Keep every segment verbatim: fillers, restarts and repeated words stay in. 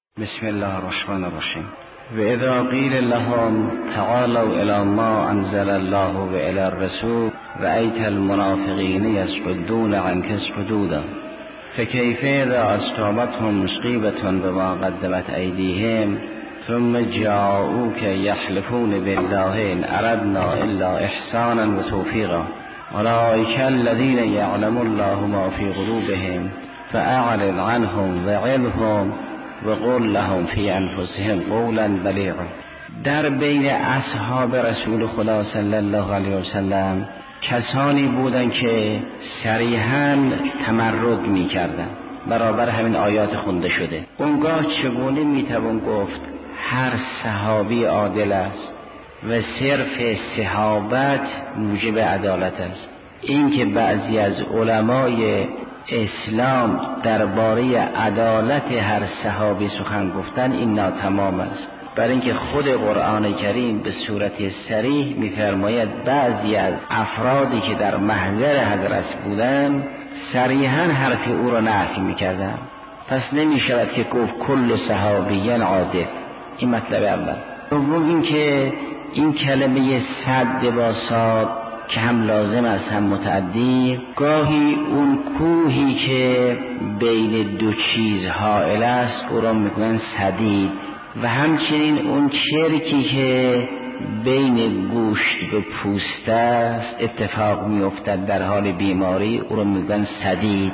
بسم الله الرحمن الرحیم. و اذا قیل لهم تعالوا الی ما انزل الله و الی الرسول رأیت المنافقین یصدون عنک صدودا فکیف اذا اصابتهم مصیبة بما قدمت ایدیهم ثم جاءوک یحلفون بالله ان اردنا الا احسانا و توفیقا اولئک الذین یعلم الله ما فی قلوبهم فاعرض عنهم وعظهم و قل لهم فی انفسهم قولا بلیغا. در بین اصحاب رسول خدا صلی الله علیه و سلم کسانی بودند که صریحاً تمرد می‌کردند برابر همین آیات خونده شده. اونگاه چگونه میتوان گفت هر صحابی عادل است و صرف صحابت موجب عدالت است؟ این که بعضی از علمای اسلام درباره عدالت هر صحابی سخن گفتن این ناتمام است، برای اینکه خود قرآن کریم به صورت صریح می‌فرماید بعضی از افرادی که در محضر حضرت بودند صریحاً حرف او را نفی می‌کردند. پس نمی‌شود که گفت کل صحابیان عادل. این مطلب اول. دوم این که این کلمه صد با صاد که هم لازم است هم متعدی، گاهی اون کوهی که بین دو چیز حائل است او را میگن سدید، و همچنین اون چرکی که بین گوشت و پوست است اتفاق میافتد در حال بیماری او را میگن سدید.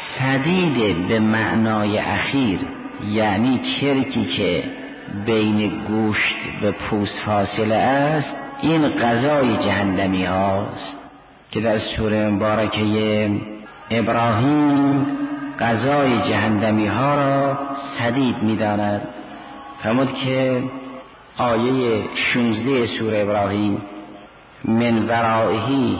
سدید به معنای اخیر یعنی چرکی که بین گوشت و پوست فاصله است، این غذای جهنمی هاست که در سوره مبارکه ابراهیم غذای جهنمی ها را سدید می داند. فرمود که آیه شانزده سوره ابراهیم من ورائه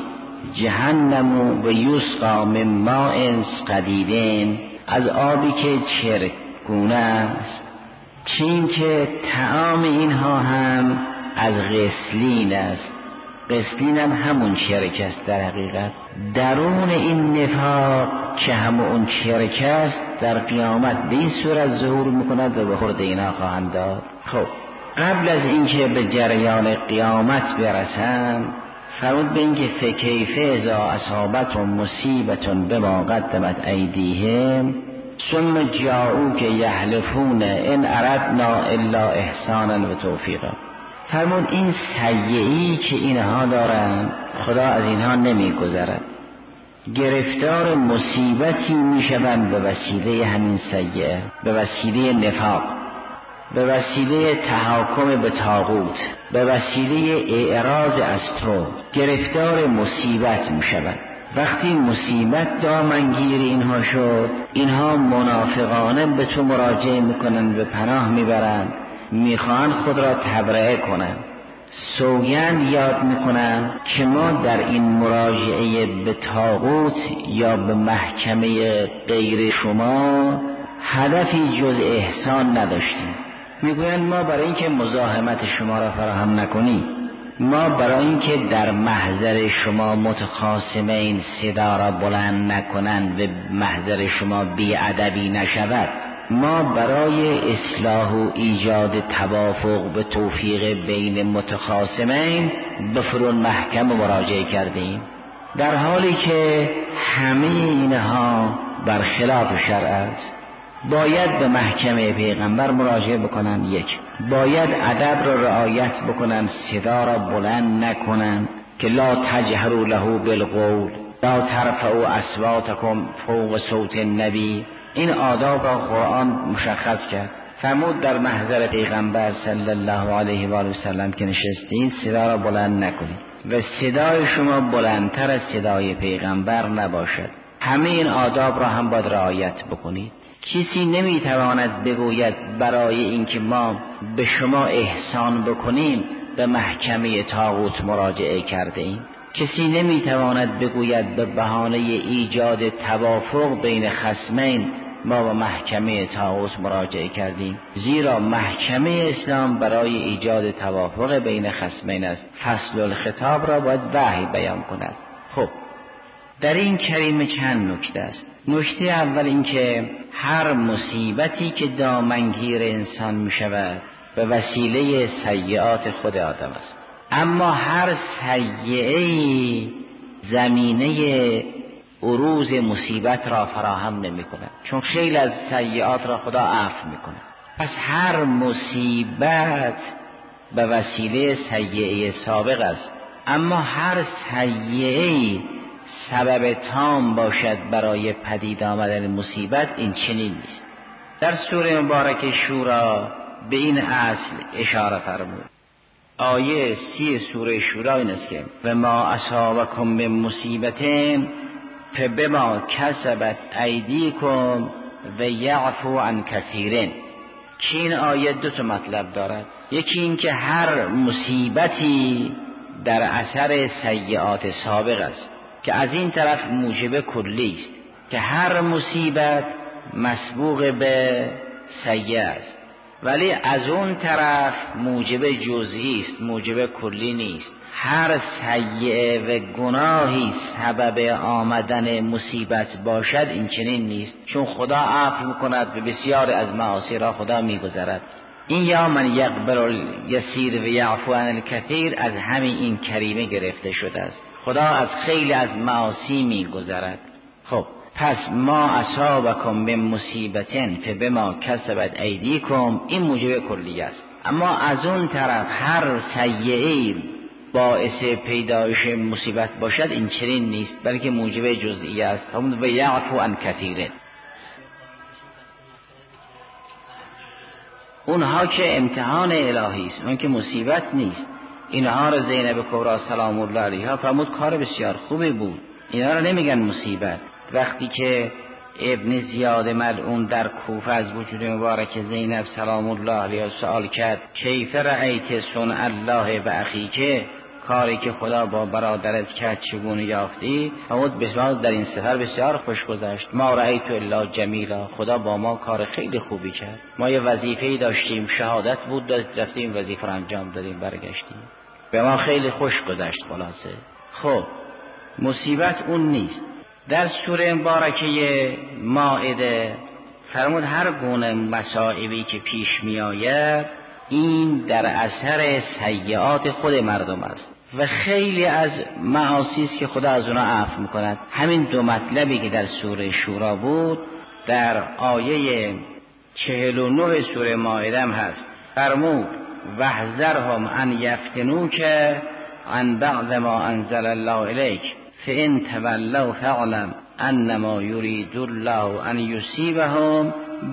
جهنم و یسقا من ماء قدید، از آبی که چرکگونه است، چین که طعام اینها هم از غسلین است. غسلین هم همون چرک است. در حقیقت درون این نفاق که همون اون چرک است در قیامت به این صورت ظهور میکند و به خورد اینا خواهند داد. خب قبل از اینکه به جریان قیامت برسند فرمود به اینکه فکیف اذا اصابتهم مصیبة بما قدمت ایدیهم ثم جاءوک یحلفون ان اردنا الا احسانا و توفیقا. فرمود این سیئی که اینها دارند خدا از اینها نمیگذرد، گرفتار مصیبتی میشوند به وسیله همین سیئه، به وسیله نفاق، به وسیله تحاکم به طاغوت، به وسیله اعراض از تو گرفتار مصیبت میشوند. وقتی مصیبت دامنگیر اینها شد، اینها منافقانه به تو مراجعه میکنند و پناه میبرند، میخوان خود را تبرئه کنند، سوگند یاد میکنند که ما در این مراجعه به طاغوت یا به محکمه غیر شما هدفی جز احسان نداشتیم. میگویند ما برای اینکه مزاحمت شما را فراهم نکنیم، ما برای اینکه در محضر شما متخاصمین صدا را بلند نکنند و محضر شما بی‌ادبی نشود، ما برای اصلاح و ایجاد توافق به توفیق بین متخاصمین به فرون محکم مراجعه کردیم، در حالی که همه اینها برخلاف شرع است. باید به محکمه پیغمبر مراجعه بکنن، یک باید ادب را رعایت بکنن، صدا را بلند نکنن که لا تجهروا له بالقول لا ترفعوا اصواتکم فوق صوت النبی. این آداب را قرآن مشخص کرد. فرمود در محضر پیغمبر صلی الله علیه و آله و سلم که نشستین صدا را بلند نکنید و صدای شما بلندتر از صدای پیغمبر نباشد. همه این آداب را هم باید رعایت بکنید. کسی نمیتواند بگوید برای اینکه ما به شما احسان بکنیم به محکمه طاغوت مراجعه کرده ایم. کسی نمیتواند بگوید به بهانه ایجاد توافق بین خصمین ما به محکمه طاغوت مراجعه کردیم، زیرا محکمه اسلام برای ایجاد توافق بین خصمین است. فصل الخطاب را باید وحی بیان کند. خب در این کریمه چند نکته است. نکته اول این که هر مصیبتی که دامنگیر انسان می شود به وسیله سیئات خود آدم است، اما هر سیئه‌ای زمینه عروض مصیبت را فراهم نمی کند، چون خیلی از سیئات را خدا عفو می کند. پس هر مصیبت به وسیله سیئه سابق است، اما هر سیئه‌ای سبب تام باشد برای پدید آمدن مصیبت، این چنین نیست. در سوره مبارکه شورا به این اصل اشاره فرمود. آیه سی سوره شورا این است که و ما اصابکم من مصیبت فبما کسبت ایدیکم و یعفو عن کثیر. که این آیه دو تا مطلب دارد. یکی این که هر مصیبتی در اثر سیئات سابق است که از این طرف موجب کلی است که هر مصیبت مسبوق به سیئه است، ولی از اون طرف موجب جزئی است، موجب کلی نیست. هر سیئه و گناهی سبب آمدن مصیبت باشد این چنین نیست، چون خدا عفو میکند و بسیار از معاصی را خدا میگذرد. این یا من یقبل یسیر و یعفو عن الکثیر از همین این کریمه گرفته شده است. خدا از خیلی از معاصی میگذرد. خب پس ما اصابکم من مصیبتن فبما کسبت ایدیکم، این موجب کلی است. اما از اون طرف هر سیئه‌ای باعث پیدایش مصیبت باشد این چنین نیست، بلکه موجب جزئی است. هم و یعفو عن کثیر. اونها که امتحان الهی است، اون که مصیبت نیست. اینها رو زینب کبری سلام الله علیها فرمود کار بسیار خوبی بود، اینا رو نمیگن مصیبت. وقتی که ابن زیاد ملعون در کوفه از وجود مبارک زینب سلام الله علیها سوال کرد کیف رأیت صنع الله و اخیک، کاری که خدا با برادرت کرد چگونه یافتی؟ فرمود بسیار در این سفر بسیار خوش گذشت، ما رأیت الا جمیلا، خدا با ما کار خیلی خوبی کرد. ما یه وظیفه‌ای داشتیم، شهادت بود، رفتیم وظیفه رو انجام دادیم برگشتیم، به ما خیلی خوش گذشت. خلاصه خب مصیبت اون نیست. در سوره مبارکه مائده فرمود هر گونه مصائبی که پیش می آید این در اثر سیئات خود مردم است و خیلی از معاصی است که خدا از اونها عفو میکند. همین دو مطلبی که در سوره شورا بود در آیه چهل و نه سوره مائده هم هست. فرمود واحذرهم ان یفتنوک عن بعض ما انزل الله الیک فإن تولوا فاعلم انما یرید الله ان یصیبهم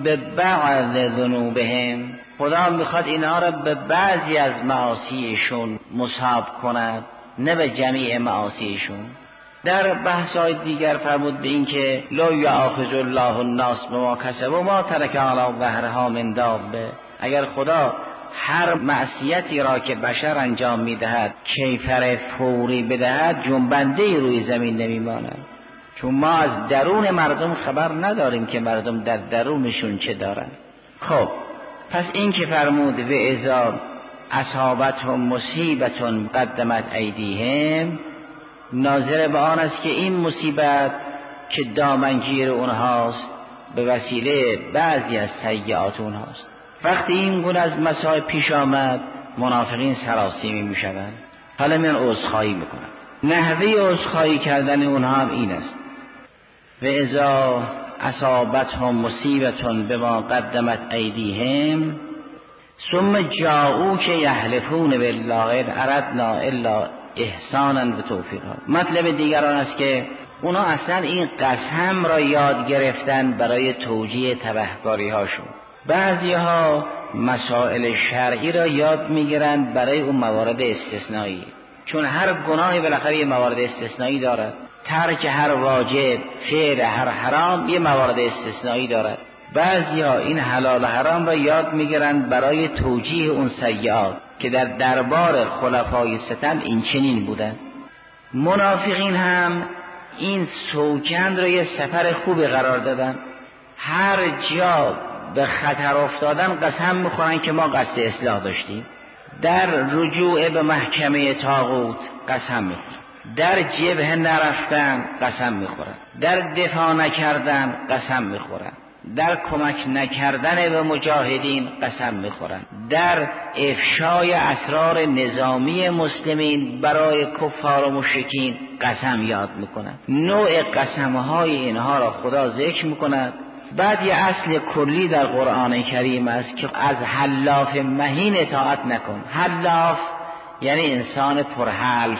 ببعض ذنوبهم. خدا میخواد اینها را به بعضی از معاصیشون مصاب کند، نه به جمیع معاصیشون. در بحث‌های دیگر فرمود به این که لا یأخذ الله الناس بما کسبوا ما ترک علی ظهرها من دابه. اگر خدا هر معصیتی را که بشر انجام میدهد کیفر فوری بدهد جنبنده روی زمین نمیماند، چون ما از درون مردم خبر نداریم که مردم در درونشون چه دارن. خب پس این که فرمود و اذا اصابتهم مصیبت قدمت ایدیهم ناظر به آن است که این مصیبت که دامنگیر اونهاست به وسیله بعضی از سیئات اونهاست. وقتی این گونه از مصائب پیش آمد منافقین سراسیمه میشوند، حالا میان عذرخواهی میکنند. نحوه عذرخواهی کردن اونها هم این است و اذا اصابتهم مصیبت بما قدمت ایدیهم ثم جاءوک یحلفون بالله اردنا الا احسانا و توفیقا. مطلب دیگر آن است که اونا اصلا این قسم را یاد گرفتن برای توجیه تبهکاری هاشون. بعضی ها مسائل شرعی را یاد میگیرند برای اون موارد استثنایی، چون هر گناهی بالاخره یه موارد استثنایی دارد. ترک هر واجب، فعل هر حرام یه موارد استثنایی دارد. بعضی ها این حلال و حرام را یاد میگیرند برای توجیه اون سیئات که در دربار خلفای ستم این چنین بودند. منافقین هم این سوگند را یه سفر خوبی قرار دادن. هر جا به خطر افتادن قسم میخورن که ما قصد اصلاح داشتیم. در رجوع به محکمه طاغوت قسم میخورن. در جبهه نرفتن قسم میخورن، در دفاع نکردن قسم میخورن، در کمک نکردن به مجاهدین قسم میخورن، در افشای اسرار نظامی مسلمین برای کفار و مشرکین قسم یاد میکنن. نوع قسمهای اینها را خدا ذکر میکند. بعد یه اصل کلی در قرآن کریم است که از حلاف مهین اطاعت نکن. حلاف یعنی انسان پرحلف،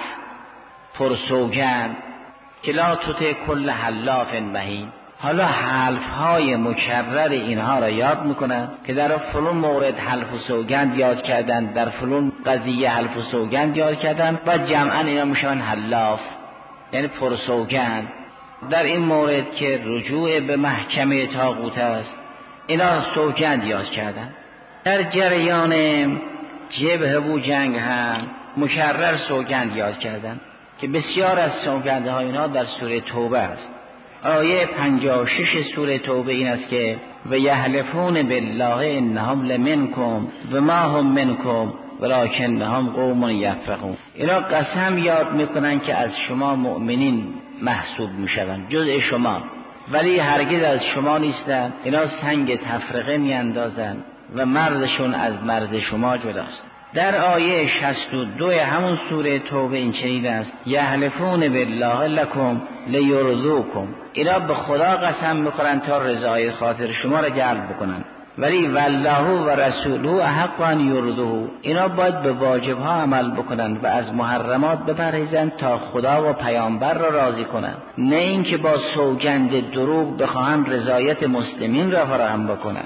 پرسوگند، که لا تطع کل حلاف مهین. حالا حلف های مکرر اینها را یاد میکنن که در فلان مورد حلف و سوگند یاد کردن، در فلان قضیه حلف و سوگند یاد کردن و جمعا اینا میشن حلاف، یعنی پرسوگند. در این مورد که رجوع به محکمه طاغوت است، اینا سوگند یاد کردن. در جریان جبهه و جنگ هم مکرر سوگند یاد کردن که بسیار از سوگندها اینا در سوره توبه است. آیه پنجاه و شش سوره توبه این است که و یحلفون بالله انهم لمنکم و ما هم منکم ولکنهم قوم یفرقون. اینا قسم یاد میکنن که از شما مؤمنین محسوب میشوند، جزء شما، ولی هرگز از شما نیستن. اینا سنگ تفرقه میاندازن و مرزشون از مرز شما جداست. در آیه شصت و دو همون سوره توبه این چنین است یحلفون بالله لکم لیرضوکم. اینا به خدا قسم میخورن تا رضای خاطر شما را جلب بکنن، ولی والله و رسوله احق ان یرضوه. اینا باید به واجبها عمل بکنن و از محرمات بپرهیزن تا خدا و پیامبر را راضی کنن، نه اینکه با سوگند دروغ بخواهن رضایت مسلمین را فراهم بکنن.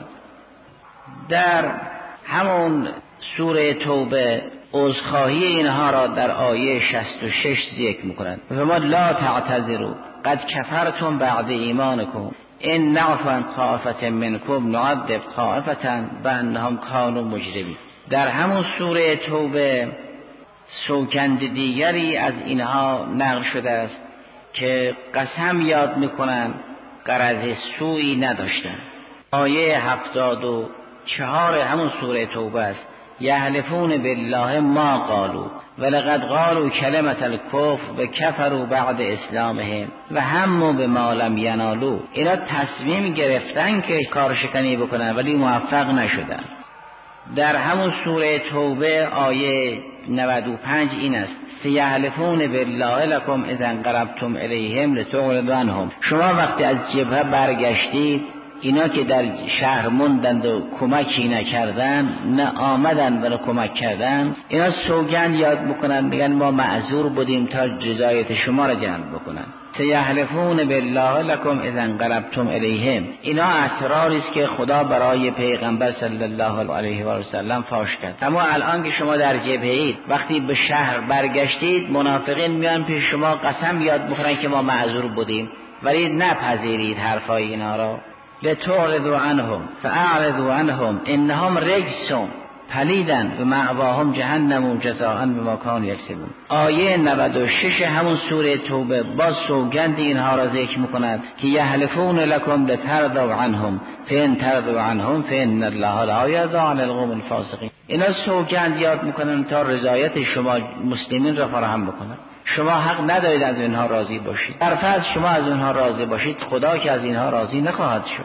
در همون سوره توبه عذرخواهی اینها را در آیه شصت و شش ذکر میکنند و ما لا تعتذروا قد کفرتم بعد ایمانکم ان نعفو عن طائفة منکم نعذب طائفة بانهم کانوا مجرمین. در همون سوره توبه سوگند دیگری از اینها نقل شده است که قسم یاد میکنند غرض سوئی نداشتند. آیه هفتاد و چهار همون سوره توبه است یحلفون بالله ما قالوا ولقد قالوا کلمة الکفر و کفروا بعد اسلامهم و هموا بما لم ینالوا. اینا تصمیم گرفتن که کار شکنی بکنن ولی موفق نشدن. در همون سوره توبه آیه نود و پنج این است سیحلفون بالله لکم اذا انقلبتم الیهم لتعرضوا عنهم. شما وقتی از جبهه برگشتید، اینا که در شهر موندند و کمکی نکردن، نه آمدن برای کمک کردن، اینا سوگند یاد بکنن، میگن ما معذور بودیم تا جزایت شما را جلب بکنن. سیحلفون بالله لکم اذا انقلبتم الیهم. اینا اسراری است که خدا برای پیغمبر صلی الله علیه و سلم فاش کرد. اما الان که شما در جبهه اید، وقتی به شهر برگشتید، منافقین میان پیش شما قسم یاد بکنن که ما معذور بودیم، ولی نپذیرید حرفای اینا را. لتعرضوا عنهم فاعرضوا عنهم انهم رجس پلیدن و مأواهم جهنم جزاء بما كانوا یکسبون. آیه نود و شش همون سوره توبه با سوگند اینها را ذکر میکند که یحلفون لکم لترضوا عنهم فان ترضوا عنهم فان الله لا یرضی عن القوم الفاسقین. اینا سوگند یاد میکنن تا رضایت شما مسلمین را فراهم بکنن. شما حق ندارید از اینها راضی باشید. در فرض شما از اینها راضی باشید، خدا که از اینها راضی نخواهد شد.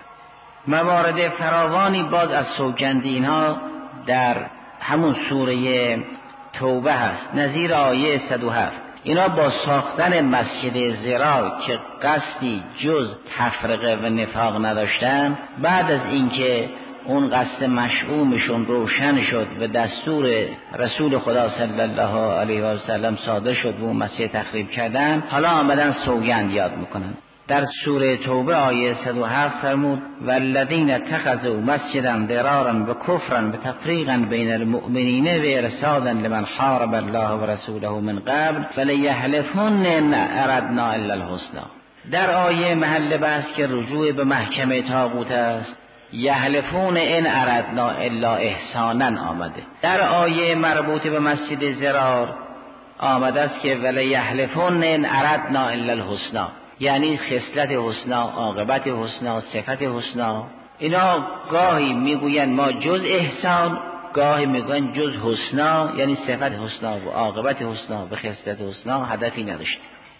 موارد فراوانی باز از سوگند اینها در همون سوره توبه هست. نظیر آیه صد و هفت اینا با ساختن مسجد ضرار که قصدی جز تفرقه و نفاق نداشتن، بعد از اینکه اون قصد مشؤومشون روشن شد و دستور رسول خدا صلی الله علیه و سلم صادر شد و اون مسجد تخریب کردن، حالا آمدن سوگند یاد میکنن. در سوره توبه آیه صد و هفت فرمود والذین اتخذوا مسجدا ضرارا و کفرا و تفریقا بین المؤمنین و ارصادا لمن حارب الله و رسوله من قبل فلیحلفن ان اردنا الا الحسنى. در آیه محل بحث که رجوع به محکمه طاغوت است، یحلفون ان اردنا الا احسانا آمده. در آیه مربوط به مسجد ضرار آمده است که ولیحلفون ان اردنا الا الحسنى، یعنی خصلت حسنا، عاقبت حسنا، صفت حسنا. اینا گاهی میگوین ما جز احسان گاهی میگن جز حسنا، یعنی صفت حسنا و عاقبت حسنا و خصلت حسنا هدفی نداشته.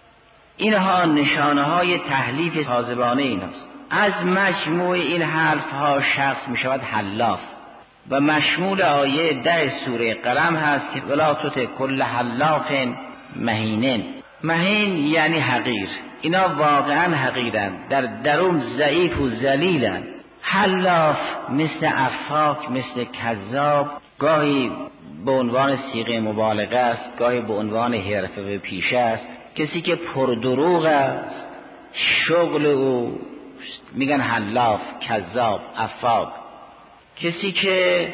اینها نشانه های تحلیف کاذبانه ایناست. از مجموع این حرف ها شخص می شود حلاف و مشمول آیه ده سوره قلم هست که ولا تطع کل حلاف مهین. مهین یعنی حقیر. اینا واقعا حقیرن، در درون ضعیف و ذلیلن. حلاف مثل افاک، مثل کذاب، گاهی به عنوان صیغه مبالغه است، گاهی به عنوان حرفه و پیشه است. کسی که پردروغ است، شغل او میگن حلاف، کذاب، افاک. کسی که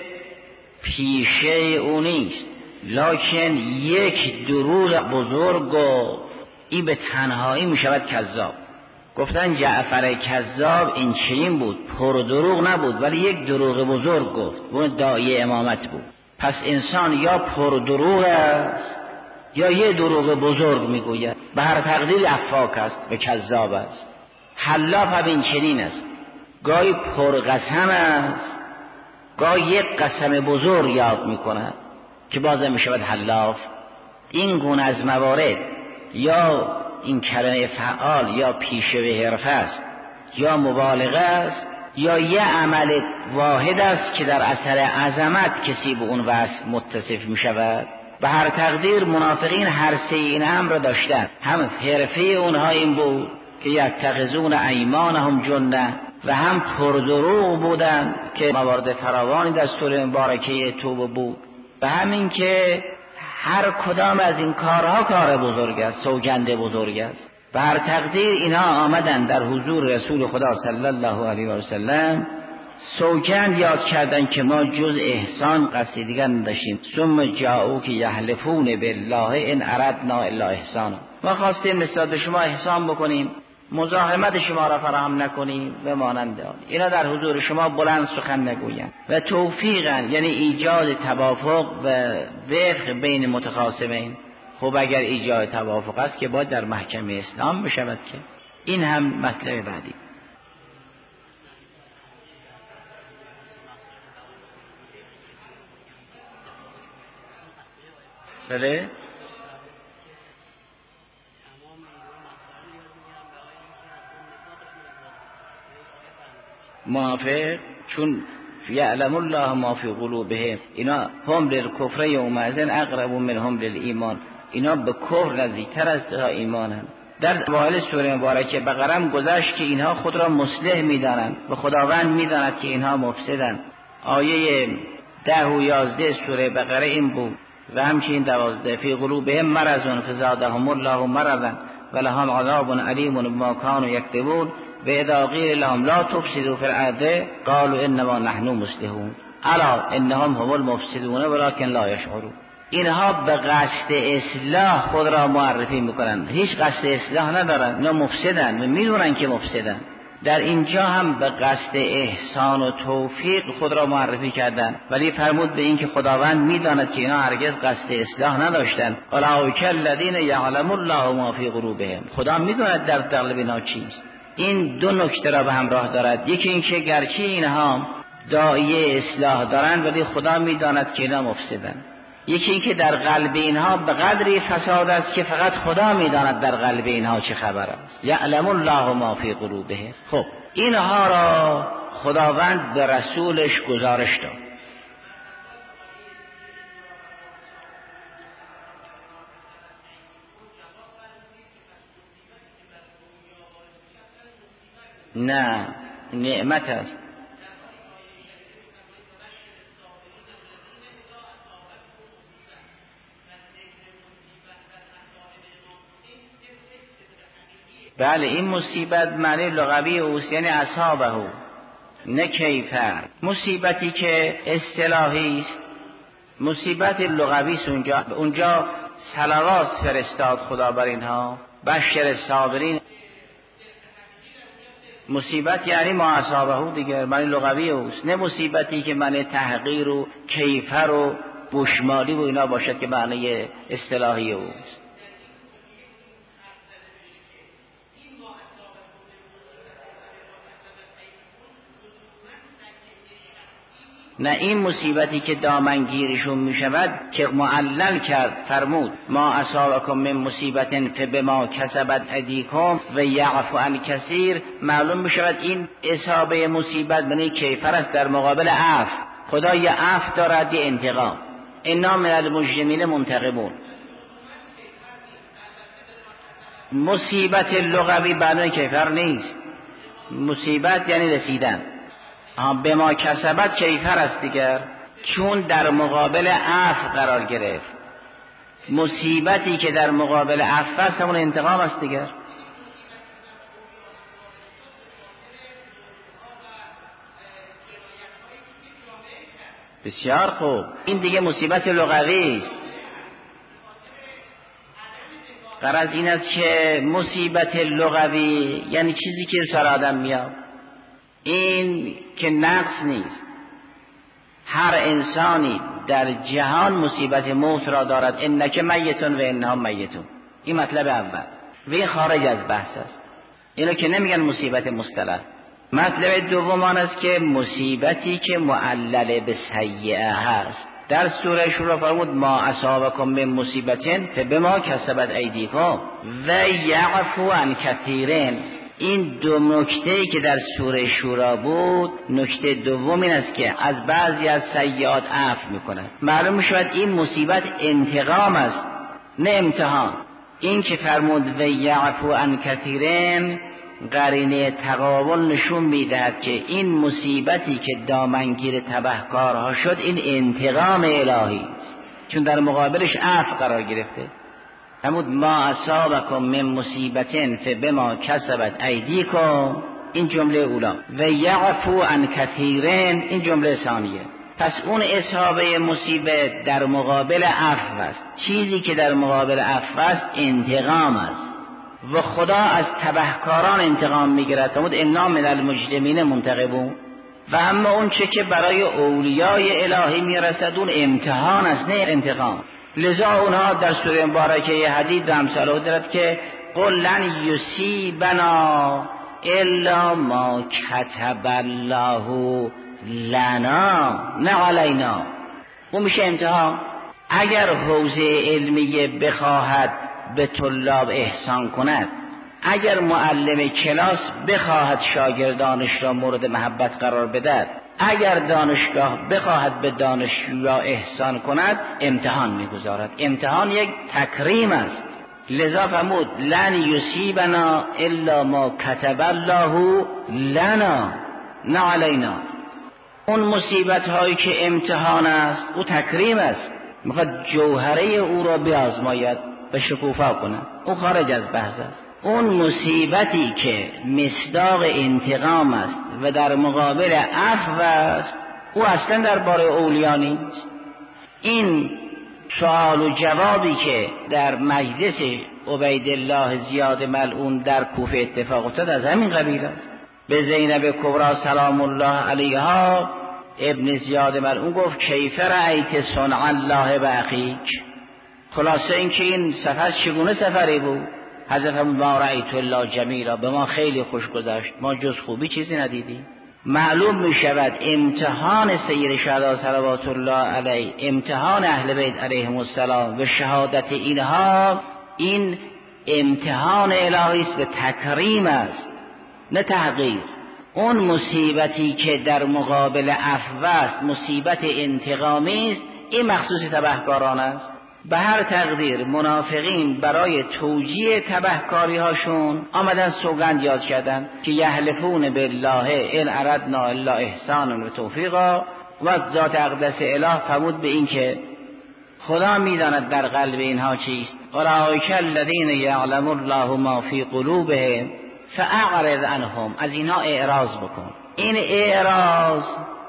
پیشه او نیست لکن یک دروغ بزرگ گفت، این به تنهایی میشود کذاب. گفتن جعفر کذاب این چنین بود، پردروغ نبود ولی یک دروغ بزرگ گفت، اون داعی امامت بود. پس انسان یا پردروغ است یا یه دروغ بزرگ میگوید، به هر تقدیر افاک است و کذاب است. حلاف هم این چنین است، گاهی پرقسم است، گاهی یک قسم بزرگ یاد میکند که بازم میشود حلاف. این گونه از موارد یا این کلمه فعال یا پیشه و حرفه است یا مبالغه است یا یه عمل واحد است که در اثر عظمت کسی به اون وصف متصف میشود. به هر تقدیر منافقین هر سه این امر را داشتن. هم حرفه اونها این بود که یتخذون ایمانهم جنة و هم پردروغ بودن که موارد فراوانی در سوره مبارکه توبه بود. و همین که هر کدام از این کارها کار بزرگ است، سوگند بزرگ است. به هر تقدیر اینها آمدن در حضور رسول خدا صلی الله علیه و سلم سوگند یاد کردن که ما جز احسان قصد دیگر نداشتیم. ثم جاءوا که یحلفون بالله ان اردنا الا احسانا، ما خواستیم نسبت شما احسان بکنیم، مزاحمت شما را فراهم نکنیم و مانند آن. اینا در حضور شما بلند سخن نگویند و توفیقن، یعنی ایجاد توافق و وفق بین متخاصمین. خب اگر ایجاد توافق است که باید در محکمه اسلام بشود که این هم مطلب بعدی. بله منافق چون یعلم الله ما فی قلوبهم، اینا هم للکفر یومئذ اقرب منهم للایمان، اینا به کفر نزدیکتر از ایمانند. در اوایل سوره مبارکه بقره هم گذشت که اینها خود را مصلح میدانند و خداوند میداند که اینها مفسدند. آیه ده و یازده سوره بقره این بود و همچنین دوازده فی قلوبهم مرض فزادهم الله مرضا ولهم عذاب علیم بما كانوا یکذبون و اذا قیل لهم لا تفسدوا فی الارض قالوا انما نحن مصلحون الا انهم هم المفسدون ولكن لا یشعرون. اینها به قصد اصلاح خود را معرفی میکنند، هیچ قصد اصلاح ندارند، اینا مفسدند و میدونن که مفسدند. در اینجا هم به قصد احسان و توفیق خود را معرفی کردند، ولی فرمود به این که خداوند میداند که اینا هرگز قصد اصلاح نداشتند. اولئک الذین یعلم الله ما فی قلوبهم، خدا میداند در قلب اینا چیست. این دو نکته را به همراه دارد، یکی این که گرچه اینها داعی اصلاح دارند ولی خدا میداند که اینا مفسدند. یکی این که در قلب اینها به قدری فساد است که فقط خدا میداند در قلب اینها چه خبر است. یعلم الله ما فی قلوبهم. خب اینها را خداوند به رسولش گزارش داد. نه، نعمت است. بله این مصیبت معنی لغوی اوست، یعنی اصحابه، نه کیفر. مصیبتی که اصطلاحی است مصیبت لغوی است. اونجا اونجا صلوات فرستاد خدا بر اینها، بشر صابرین. مصیبت یعنی ما اصحابه دیگر، معنی لغوی اوست، نه مصیبتی که معنی تحقیر و کیفر و بشمالی و اینا باشد که معنی اصطلاحی اوست. نه این مصیبتی که دامنگیرشون میشود که معلل کرد، فرمود ما اصابکم من مصیبت فبما کسبت ایدیکم و یعفو عن کثیر. معلوم میشود این اصابه مصیبت بنی کیفر است در مقابل عفو. خدا یه عفو دارد، یه انتقام. انا من المجرمین منتقمون. مصیبت لغوی بنی کیفر نیست، مصیبت یعنی رسیدن. به ما کسبت کیفر است دیگر، چون در مقابل عفو قرار گرفت. مصیبتی که در مقابل عفو است همون انتقام است دیگر. بسیار خوب، این دیگه مصیبت لغوی است. غرض این است که مصیبت لغوی یعنی چیزی که سر آدم میاد، این که نقص نیست. هر انسانی در جهان مصیبت موت را دارد. انک میتون و انهم میتون. این مطلب اول و این خارج از بحث است، اینو که نمیگن مصیبت مصطلح. مطلب دوم آن است که مصیبتی که معلل به سیئه هست. در سوره شورا فرمود ما اصابکم من مصیبتین فبما کسبت ایدیکم و یعفو عن کثیرین. این دو نکته که در سوره شورا بود، نکته دوم این است که از بعضی از سیئات عفو میکنه. معلوم میشود این مصیبت انتقام است نه امتحان. این که فرمود و یعفو عن کثیرین قرینه تقابل نشون میدهد که این مصیبتی که دامنگیر تبهکارها شد این انتقام الهی است، چون در مقابلش عفو قرار گرفته. فرمود ما اصابکم من مصیبتین فبما کسبت ایدیکم، این جمله اولا، و یعفو عن کثیرین، این جمله ثانیه. پس اون اصابه مصیبت در مقابل عفو است. چیزی که در مقابل عفو است انتقام است و خدا از تبهکاران انتقام میگیرد. فرمود انا من المجرمین منتقمون. و اما اون چه که برای اولیای الهی میرسد اون امتحان است نه انتقام. لذا اونها در سوره مبارکه یه حدیث و امثاله دارد که قل لن یصیبنا الا ما کتب الله لنا نه علینا. اون میشه امتحان. اگر حوزه علمیه بخواهد به طلاب احسان کند، اگر معلم کلاس بخواهد شاگردانش را مورد محبت قرار بدهد، اگر دانشگاه بخواهد به دانشجویان احسان کند، امتحان میگذارد. امتحان یک تکریم است. لذا فرمود لن یصیبنا الا ما کتب الله لنا نه علینا. اون مصیبت هایی که امتحان است او تکریم است، میخواد جوهره او را بیازماید و شکوفا کند، او خارج از بحث است. اون مصیبتی که مصداق انتقام است و در مقابل عفو است او اصلا درباره اولیا نیست. این سوال و جوابی که در مجلس عبیدالله زیاد ملعون در کوفه اتفاق افتاد از همین قبیل است. به زینب کبرا سلام الله علیها ابن زیاد ملعون گفت کیف رأیت صنع الله باخیک. خلاصه این که این سفر چگونه سفری بود؟ حضرت ما رأیت الله جمیلا، به ما خیلی خوش گذشت، ما جز خوبی چیزی ندیدیم. معلوم می شود امتحان سید شهدا صلوات الله علیه، امتحان اهل بیت علیهم السلام و شهادت اینها، این امتحان الهی است و تکریم است نه تحقیر. اون مصیبتی که در مقابل عفو است مصیبت انتقامی است، این مخصوص تبهکاران است. به هر تقدیر منافقین برای توجیه تبهکاری هاشون آمدن سوگند یاد کردن که یحلفون بالله ان اردنا الا احسانا و توفیقا. و ذات اقدس اله فرمود به این که خدا میداند در قلب اینها چیست. اولئک الذین یعلم الله ما فی قلوبهم فاعرض عنهم. از اینها اعراض بکن. این اعراض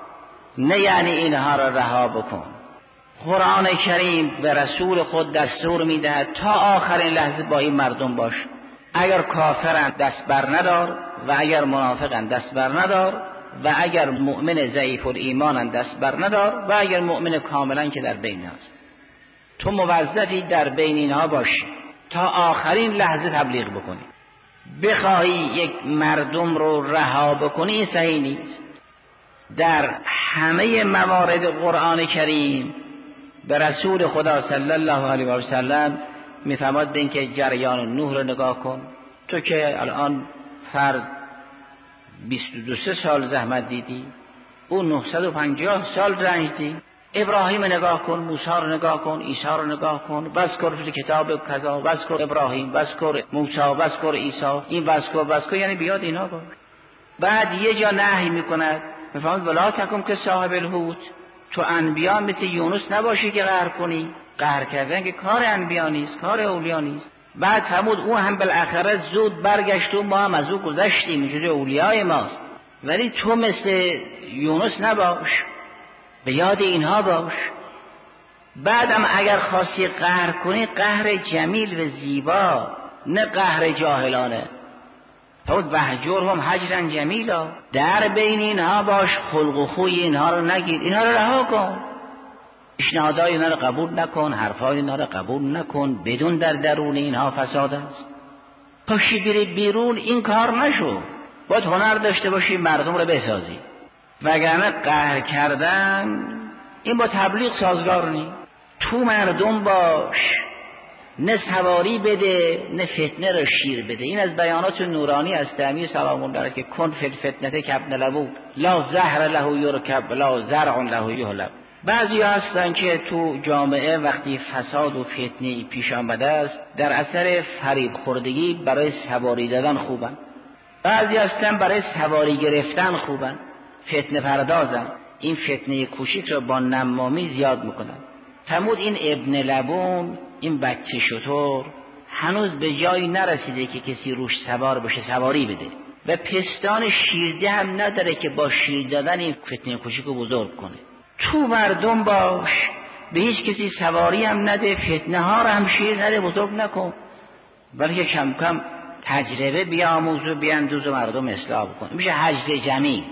نه یعنی اینها را رها بکن. قرآن کریم به رسول خود دستور میدهد تا آخرین لحظه با این مردم باش. اگر کافرن دست بر ندار و اگر منافقن دست بر ندار و اگر مؤمن ضعیف الایمانن دست بر ندار و اگر مؤمن کاملا که در بین است. تو موظفی در بین اینها باشی تا آخرین لحظه تبلیغ بکنی. بخواهی یک مردم رو رها بکنی این صحیح نیست. در همه موارد قرآن کریم به رسول خدا صلی الله علیه و سلم میفرماد به این که جریان نوح رو نگاه کن، تو که الان فرض بیست و دو سال زحمت دیدی، او نهصد و پنجاه سال رنج دید. ابراهیم نگاه کن، موسی رو نگاه کن، عیسی رو نگاه کن، بذکر فی کتاب کذا، بذکر ابراهیم، بذکر موسی، بذکر عیسی، این بذکر بذکر یعنی بیاد اینا باش. بعد یه جا نهی میکند، میفهمد ولا تکن که صاحب الحوت، تو انبیا مثل یونس نباشی که قهر کنی. قهر کردن که کار انبیا نیست، کار اولیا نیست. بعد فرمود او هم بالاخره زود برگشت و ما هم از او گذشتیم، اینجوری اولیای ماست، ولی تو مثل یونس نباش، به یاد اینها باش. بعدم اگر خواستی قهر کنی قهر جمیل و زیبا، نه قهر جاهلانه. فرمود وهجرهم هجرا جمیلا، در بین اینها باش، خلق و خوی اینها رو نگیر، اینها رو رها کن، پیشنهادهای اینها رو قبول نکن، حرفای اینها رو قبول نکن، بدون در درون اینها فساد است. پاشی بری بیرون این کار نشو، باید هنر داشته باشی مردم رو بسازی، وگرنه قهر کردن این با تبلیغ سازگار نی. تو مردم باش، نه سواری بده نه فتنه رو شیر بده. این از بیانات نورانی از امیر سلام الله علیه که کن فی الفتنه کابن لبوب لا زهر له یرکب لا زرع له یحلب. بعضی هستن که تو جامعه وقتی فساد و فتنه پیش آمده است در اثر فریب خوردگی برای سواری دادن خوبن، بعضی هستن برای سواری گرفتن خوبن، فتنه پردازن، این فتنه کوچیک رو با نمامی زیاد میکنن. فرمود این ابن لبون، این بچه شتر هنوز به جایی نرسیده که کسی روش سوار بشه، سواری بده، و پستان شیرده هم نداره که با شیر دادن این فتنه کوچیک رو بزرگ کنه. تو مردم باش، به هیچ کسی سواری هم نده، فتنه ها رو هم شیر نده، بزرگ نکن، بلکه کم کم تجربه بیاموز و بیاندوز و مردم اصلاح بکن. میشه هجر جمیل.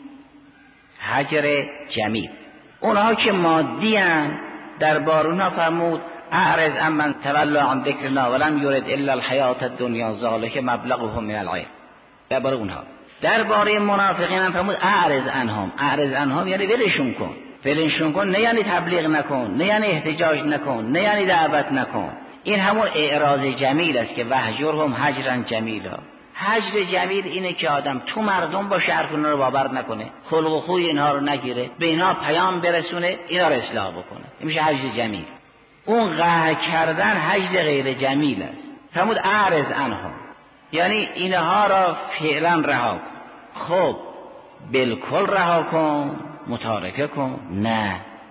هجر جمیل اونها که مادی هن در بارونها فرمود اعرض عمن تولى عن ذکرنا ولم یرد الا الحیات الدنیا ذلک مبلغهم من العلم. درباره اونها. درباره منافقین هم فرمود اعرض عنهم. اعرض عنهم یعنی ولشون کن. ولشون کن نه یعنی تبلیغ نکن، نه یعنی احتجاج نکن، نه یعنی دعوت نکن. این همون اعراض جمیل است که وهجرهم هجرا جمیلا. هجر جمیل اینه که آدم تو مردم باشه، حرف اونا رو باور نکنه، خلق و خوی اینها رو نگیره، به اینها پیام برسونه، اینا رو اصلاح بکنه. این میشه هجر جمیل. اون قهر کردن هجر غیر جمیل است. فرمود اعرض عنهم، یعنی اینها را فعلا رها کن. خب بالکل رها کن، متارکه کن؟ نه،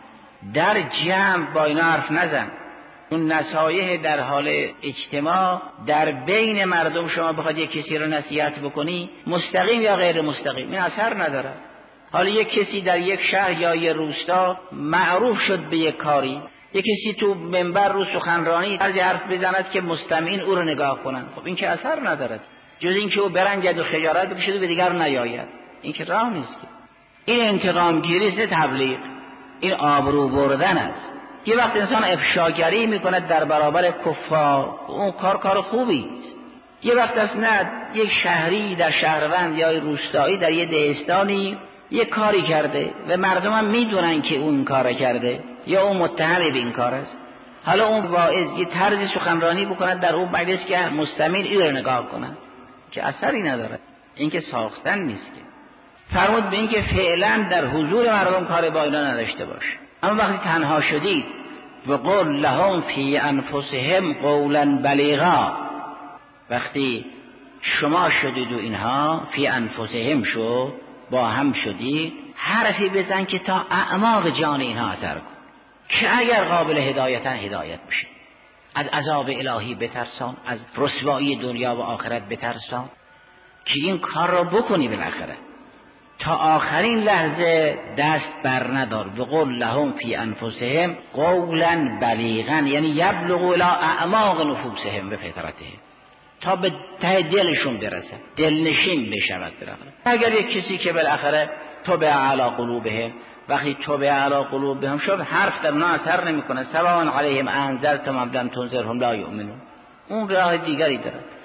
در جمع با اینا حرف نزن. اون نصایح در حال اجتماع در بین مردم، شما بخواد یک کسی رو نصیحت بکنی مستقیم یا غیر مستقیم این اثر نداره. حالا یک کسی در یک شهر یا یک روستا معروف شد به یک کاری، یک کسی تو منبر رو سخنرانی طرز حرف بزند که مستمعین او رو نگاه کنند، خب این که اثر نداره، جز این که او برنجد و خجالت بکشد و به دیگر نیاید. این که راه نیست. که این انتقام گیری است، تبلیغ، این آبرو بردن است. یه وقت انسان افشاگری میکنه در برابر کفار، اون کار کار خوبی است. یه وقت است نه، یک شهری در شهروند یا روستایی در یه دهستانی یه کاری کرده و مردم هم میدونن که اون کار کرده یا اون متهم به این کار است، حالا اون واعظ یه طرز سخنرانی بکنه در اون مجلس که مستمعین این رو نگاه کنن، که اثری نداره. این که ساختن نیست. که فرمود به این که فعلا در حضور مردم کار با اینا نداشته باش، اما وقتی تنها شدید و قول لهم فی انفسهم قولا بلیغا، وقتی شما شدید و اینها فی انفسهم شد، با هم شدید، حرفی بزن که تا اعماق جان اینها اثر کن، که اگر قابل هدایتن هدایت بشه. از عذاب الهی بترسان، از رسوایی دنیا و آخرت بترسان، که این کار را بکنی بالاخره. تا آخرین لحظه دست بر ندار. بقول لهم فی انفسهم قولا بلیغا، یعنی یبلغ الی اعماق نفوسهم و فطرتهم، تا به ته دلشون برسه، دلنشین بشود بالاخره. اگر یک کسی که بالاخره تو به اعلی قلوبهم، وقتی تو به اعلی قلوبهم شد، حرف در اونا اثر نمیکنه، سواء علیهم انذرتم ام لم تنذرهم لا یؤمنون، اون راه دیگری داره.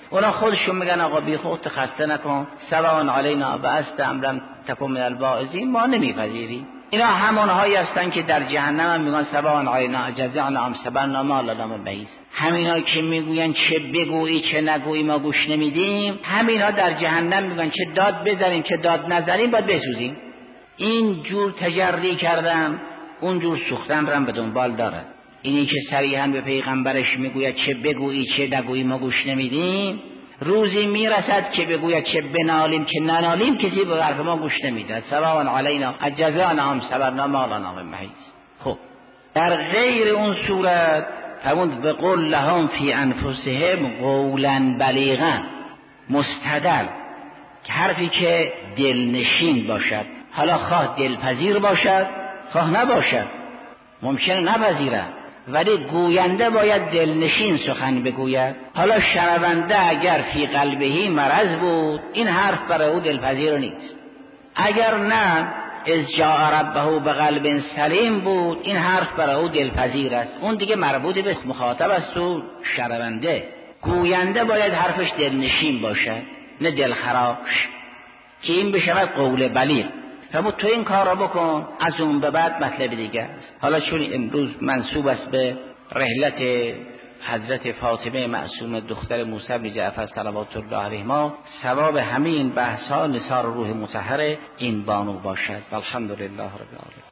اونا خودشون میگن آقا بی خود خسته نکن، سواء علینا بعثت ام لم تکن من الواعظین، ما نمیپذیریم. اینا همونهایی هستن که در جهنم هم میگن سواء علینا جزعنا ام صبرنا ما لنا من محیص. همینا که میگوین چه بگویی چه نگویی ما گوش نمیدیم، همینا در جهنم میگن چه داد بزنیم چه داد نزنیم باید بسوزیم. این جور تجری کردن اون جور سوختن را به دنبال دارد. اینی که صریحاً به پیغمبرش میگوید چه بگویی چه نگویی ما گوش نمیدیم، روزی میرسد که بگوید چه بنالیم چه ننالیم کسی به حرف ما گوش نمیدهد. سواء علینا اجزعنا ام صبرنا ما لنا من محیص. خب در غیر اون صورت فرمود بقول لهم فی انفسهم قولا بلیغا، مستدل، که حرفی که دلنشین باشد، حالا خواه دلپذیر باشد خواه نباشد، ممکنه نپذیرد، ولی گوینده باید دلنشین سخن بگوید. حالا شنونده اگر فی قلبهی مرض بود این حرف برای او دلپذیر نیست، اگر نه از جاء ربه بقلب سلیم بود این حرف برای او دلپذیر است. اون دیگه مربوط به مخاطب است و شنونده. گوینده باید حرفش دلنشین باشد نه دلخراش، که این بشود قول بلیغ. فرمود تو این کار را بکن، از اون به بعد مطلب دیگه است. حالا چون امروز منسوب است به رحلت حضرت فاطمه معصومه دختر موسی بن جعفر صلوات الله علیهما، ثواب همین بحث ها نثار روح مطهر این بانو باشد. والحمدلله رب العالمین.